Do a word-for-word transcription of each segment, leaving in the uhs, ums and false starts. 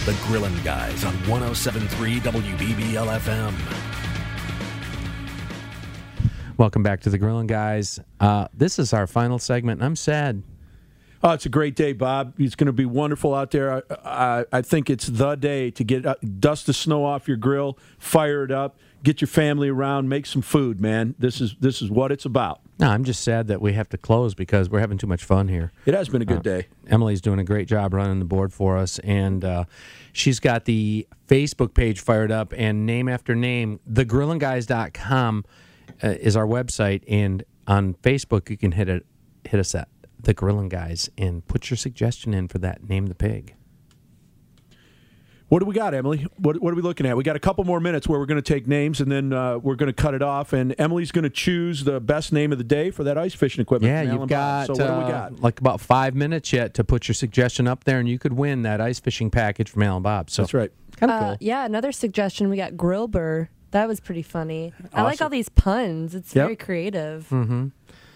The Grillin' Guys on one oh seven point three W B B L F M. Welcome back to the Grillin' Guys. Uh, this is our final segment, and I'm sad. Oh, it's a great day, Bob. It's going to be wonderful out there. I, I, I think it's the day to get uh, dust the snow off your grill, fire it up, get your family around, make some food, man. This is this is what it's about. No, I'm just sad that we have to close because we're having too much fun here. It has been a good Uh, day. Emily's doing a great job running the board for us, and uh, she's got the Facebook page fired up, and name after name, the grillin guys dot com uh, is our website, and on Facebook you can hit it, hit us at The Grillin' Guys and put your suggestion in for that Name the Pig. What do we got, Emily? What, what are we looking at? We got a couple more minutes where we're going to take names, and then uh, we're going to cut it off, and Emily's going to choose the best name of the day for that ice fishing equipment. Yeah, from you've Alan got, Bob. So what do we uh, got? like about five minutes yet to put your suggestion up there, and you could win that ice fishing package from Alan Bob. So That's right. Kind of Uh, cool. yeah, another suggestion. We got Grillbur. That was pretty funny. I like Awesome. all these puns. It's Yep. very creative. Mm-hmm.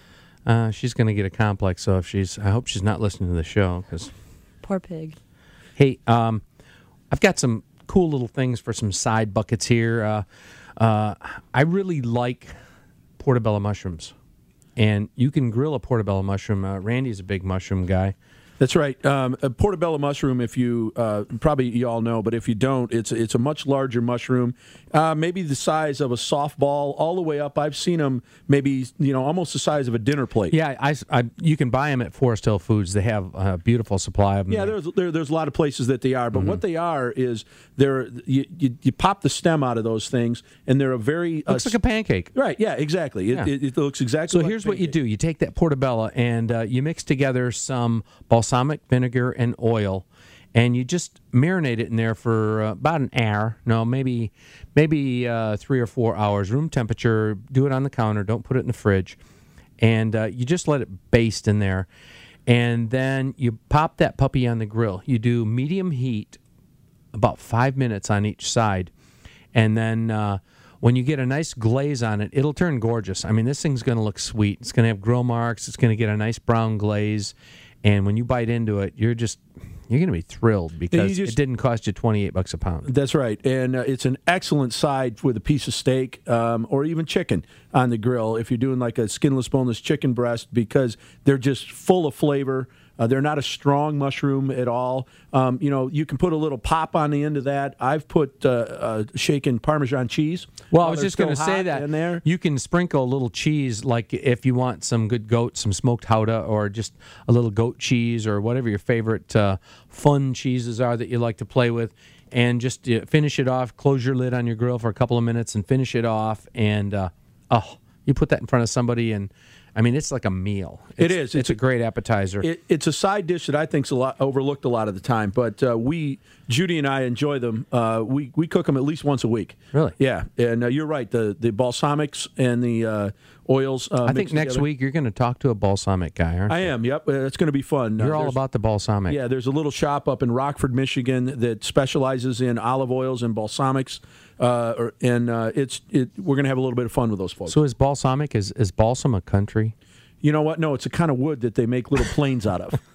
Uh, she's going to get a complex, so if she's, I hope she's not listening to the show. Cause, Poor pig. hey, um, I've got some cool little things for some side buckets here. Uh, uh, I really like portobello mushrooms, and you can grill a portobello mushroom. Uh, Randy's a big mushroom guy. That's right. Um, a portobello mushroom, if you uh, probably you all know, but if you don't, it's it's a much larger mushroom, uh, maybe the size of a softball, all the way up. I've seen them maybe you know almost the size of a dinner plate. Yeah, I, I, you can buy them at Forest Hill Foods. They have a beautiful supply of them. Yeah, there. there's there, there's a lot of places that they are, but Mm-hmm. what they are is they're you, you you pop the stem out of those things, and they're a very uh, Looks like a pancake. right. Yeah, exactly. It, Yeah. it, it looks exactly. So like here's a what you pancake. do. You take that portobello and uh, you mix together some balsamic vinegar and oil, and you just marinate it in there for uh, about an hour. No, maybe maybe uh, three or four hours. Room temperature. Do it on the counter. Don't put it in the fridge. And uh, you just let it baste in there. And then you pop that puppy on the grill. You do medium heat, about five minutes on each side. And then uh, when you get a nice glaze on it, it'll turn gorgeous. I mean, this thing's going to look sweet. It's going to have grill marks. It's going to get a nice brown glaze. And when you bite into it, you're just you're going to be thrilled because just- it didn't cost you twenty-eight bucks a pound. That's right, and uh, it's an excellent side with a piece of steak um, or even chicken on the grill if you're doing like a skinless, boneless chicken breast because they're just full of flavor. Uh, they're not a strong mushroom at all. Um, you know, you can put a little pop on the end of that. I've put uh, uh, shaken Parmesan cheese. Well, I while was they're just going to still say hot that in there. you can sprinkle a little cheese, like if you want some good goat, some smoked Gouda, or just a little goat cheese, or whatever your favorite uh, fun cheeses are that you like to play with, and just uh, finish it off. Close your lid on your grill for a couple of minutes and finish it off. And uh, oh, you put that in front of somebody, and I mean, it's like a meal. It It's, is. It's, It's a a- great appetizer. It, it's a side dish that I think's a lot overlooked a lot of the time, but uh, we, Judy and I, enjoy them. Uh, we we cook them at least once a week. Really? Yeah, and uh, you're right. The the balsamics and the uh, oils. Uh, I think mixed next together. week you're going to talk to a balsamic guy, aren't I you? am. Yep, uh, it's going to be fun. Uh, You're all there's- about the balsamic. Yeah, there's a little shop up in Rockford, Michigan, that specializes in olive oils and balsamics, uh, or, and uh, it's it. We're going to have a little bit of fun with those folks. So is balsamic, is, is balsam a country? You know what? No, it's a kind of wood that they make little planes out of.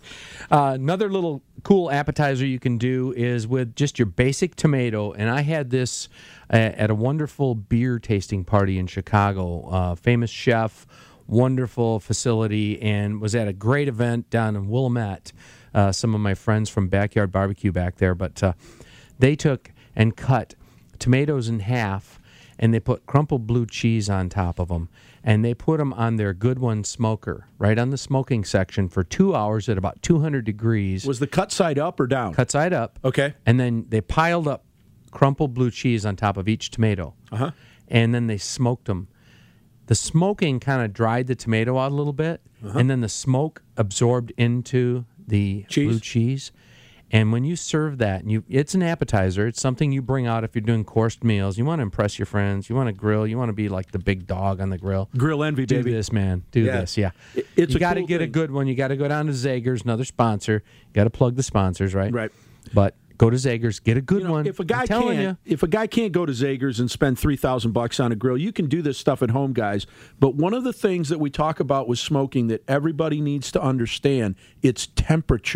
Uh, another little cool appetizer you can do is with just your basic tomato. And I had this uh, at a wonderful beer tasting party in Chicago. Uh, famous chef, wonderful facility, and was at a great event down in Willamette. Uh, some of my friends from Backyard Barbecue back there. But uh, they took and cut tomatoes in half, and they put crumpled blue cheese on top of them. And they put them on their Good One smoker, right on the smoking section for two hours at about two hundred degrees. Was the cut side up or down? Cut side up. Okay. And then they piled up crumpled blue cheese on top of each tomato. Uh-huh. And then they smoked them. The smoking kind of dried the tomato out a little bit, Uh-huh. and then the smoke absorbed into the Cheese? blue cheese. And when you serve that, and you it's an appetizer. It's something you bring out if you're doing coursed meals. You want to impress your friends. You want to grill. You want to be like the big dog on the grill. Grill envy, Do baby. this, man. Do Yeah. this, yeah. It- it's you a got to cool get a thing. good one. You got to go down to Zager's, another sponsor. You got to plug the sponsors, right? Right. But go to Zager's, get a good You know, one. if a guy I'm telling can't, you. if a guy can't go to Zager's and spend three thousand bucks on a grill, you can do this stuff at home, guys. But one of the things that we talk about with smoking that everybody needs to understand, it's temperature.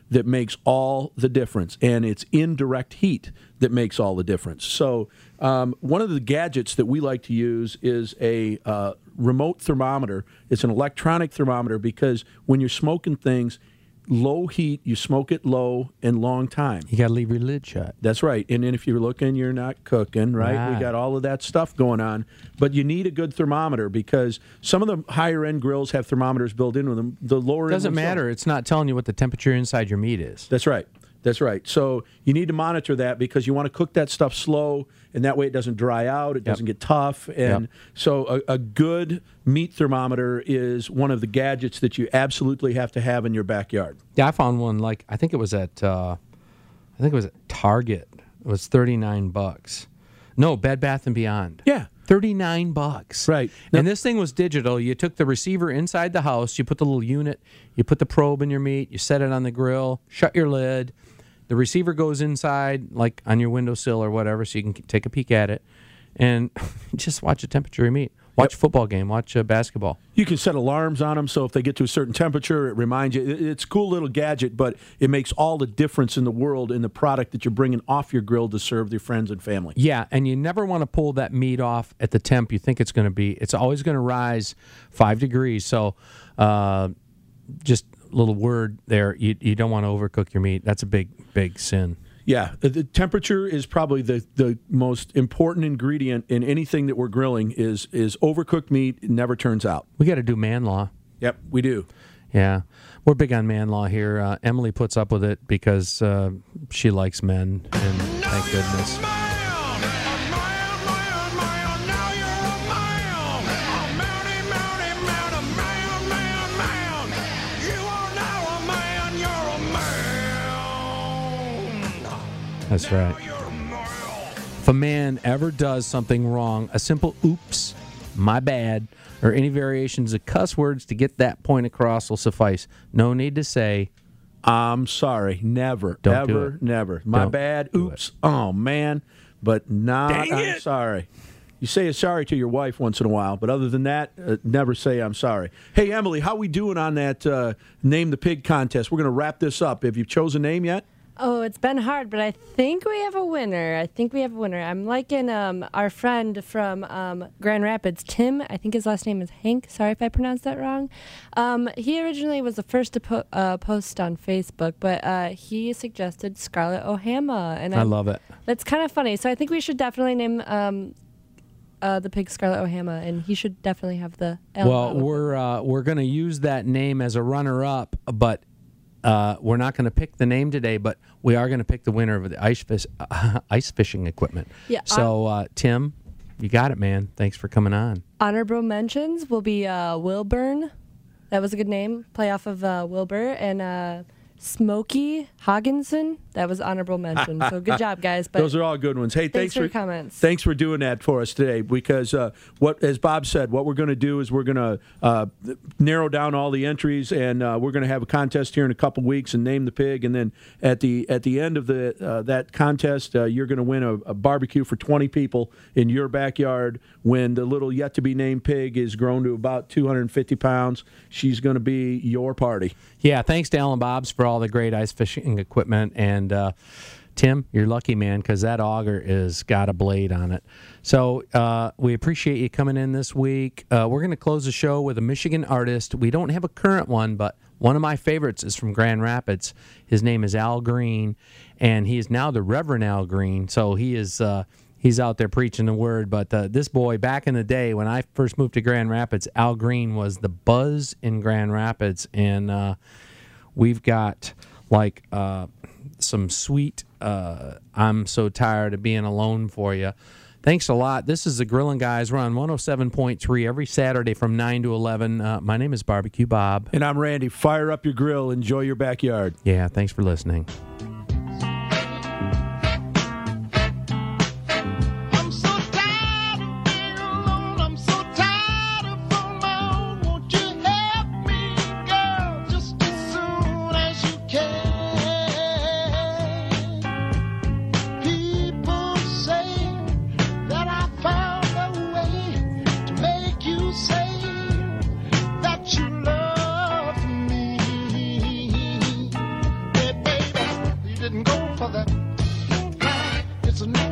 that makes all the difference, and it's indirect heat that makes all the difference. So um, one of the gadgets that we like to use is a uh, remote thermometer. It's an electronic thermometer because when you're smoking things, low heat, you smoke it low and long time. You got to leave your lid shut. That's right. And then if you're looking, you're not cooking, right? Right. We got all of that stuff going on. But you need a good thermometer because some of the higher-end grills have thermometers built into them. The lower Doesn't matter. It's not telling you what the temperature inside your meat is. That's right. That's right. So you need to monitor that because you want to cook that stuff slow, and that way it doesn't dry out, it doesn't get tough. And Yep. so a, a good meat thermometer is one of the gadgets that you absolutely have to have in your backyard. Yeah, I found one like I think it was at uh, I think it was at Target. It was thirty-nine bucks. No, Bed Bath and Beyond. Yeah. thirty-nine bucks. Right. And this thing was digital. You took the receiver inside the house, you put the little unit, you put the probe in your meat, you set it on the grill, shut your lid. The receiver goes inside, like on your windowsill or whatever, so you can take a peek at it, and just watch the temperature of your meat. Watch a football game. Watch uh, basketball. You can set alarms on them, so if they get to a certain temperature, it reminds you. It- It's a cool little gadget, but it makes all the difference in the world in the product that you're bringing off your grill to serve your friends and family. Yeah, and you never want to pull that meat off at the temp you think it's going to be. It's always going to rise five degrees. So, uh, just a little word there. You you don't want to overcook your meat. That's a big big sin. Yeah, the, the temperature is probably the, the most important ingredient in anything that we're grilling. Is is overcooked meat it never turns out. We got to do man law. Yep, we do. Yeah, we're big on man law here. Uh, Emily puts up with it because uh, she likes men, and thank goodness. That's right. If a man ever does something wrong, a simple oops, my bad, or any variations of cuss words to get that point across will suffice. No need to say, I'm sorry. Never, Don't do ever, it. never. My Don't bad. do Oops. Oh, man. But not, Dang I'm it. sorry. You say a sorry to your wife once in a while, but other than that, uh, never say I'm sorry. Hey, Emily, how we doing on that uh, Name the Pig contest? We're going to wrap this up. Have you chosen a name yet? Oh, it's been hard, but I think we have a winner. I think we have a winner. I'm liking um, our friend from um, Grand Rapids, Tim. I think his last name is Hank. Sorry if I pronounced that wrong. Um, he originally was the first to po- uh, post on Facebook, but uh, he suggested Scarlett O'Hama. And I I'm- love it. That's kind of funny. So I think we should definitely name um, uh, the pig Scarlett O'Hama, and he should definitely have the L. Well, we're uh, we're going to use that name as a runner-up, but uh, we're not going to pick the name today. But we are going to pick the winner of the ice fish, uh, ice fishing equipment. Yeah, So, uh, Tim, you got it, man. Thanks for coming on. Honorable mentions will be uh, Wilburn. That was a good name. Play off of uh, Wilbur. And uh, Smokey Hogginson. That was honorable mention. So good job, guys. But Those are all good ones. Hey, thanks thanks, for your comments. Thanks for doing that for us today. Because uh, what, as Bob said, what we're going to do is we're going to uh, narrow down all the entries, and uh, we're going to have a contest here in a couple weeks and name the pig. And then at the at the end of the uh, that contest, uh, you're going to win a, a barbecue for twenty people in your backyard. When the little yet to be named pig is grown to about two hundred fifty pounds, she's going to be your party. Yeah, thanks to Alan Bob's for all the great ice fishing equipment. And uh, Tim, you're lucky, man, because that auger is got a blade on it. So uh, we appreciate you coming in this week. Uh, we're going to close the show with a Michigan artist. We don't have a current one, but one of my favorites is from Grand Rapids. His name is Al Green, and he is now the Reverend Al Green. So he is... Uh, He's out there preaching the word, but uh, this boy, back in the day when I first moved to Grand Rapids, Al Green was the buzz in Grand Rapids, and uh, we've got like uh, some sweet uh, I'm so tired of being alone for you. Thanks a lot. This is the Grillin' Guys. We're on one oh seven point three every Saturday from nine to eleven. Uh, my name is Barbecue Bob. And I'm Randy. Fire up your grill. Enjoy your backyard. Yeah, thanks for listening. Say that you love me. It's a new